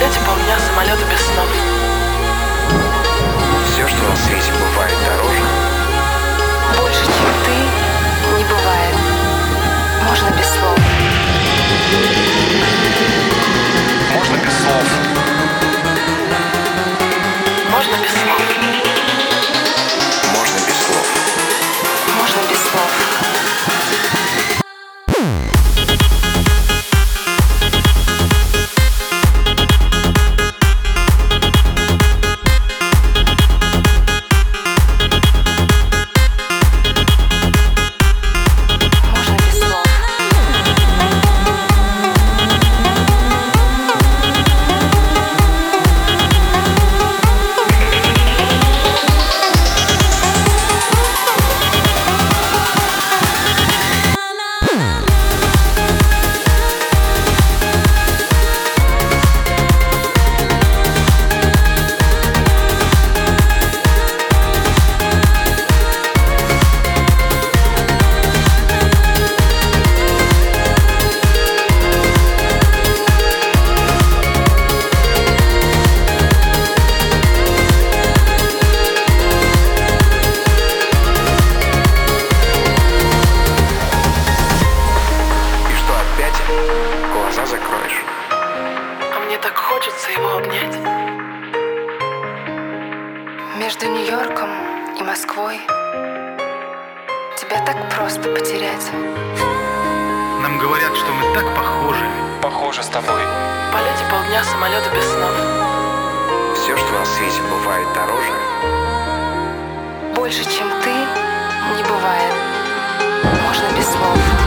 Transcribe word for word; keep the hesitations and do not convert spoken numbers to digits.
полете полдня, самолеты без снов. Все, что на свете бывает дороже. Больше, чем ты, не бывает. Можно без слов. Можно без слов. Можно без слов. Можно без слов. Можно без слов. Глаза закроешь. А мне так хочется его обнять. Между Нью-Йорком и Москвой тебя так просто потерять. Нам говорят, что мы так похожи. Похоже с тобой. В полете полдня, самолеты без снов. Все, что на свете бывает дороже. Больше, чем ты, не бывает. Можно без слов.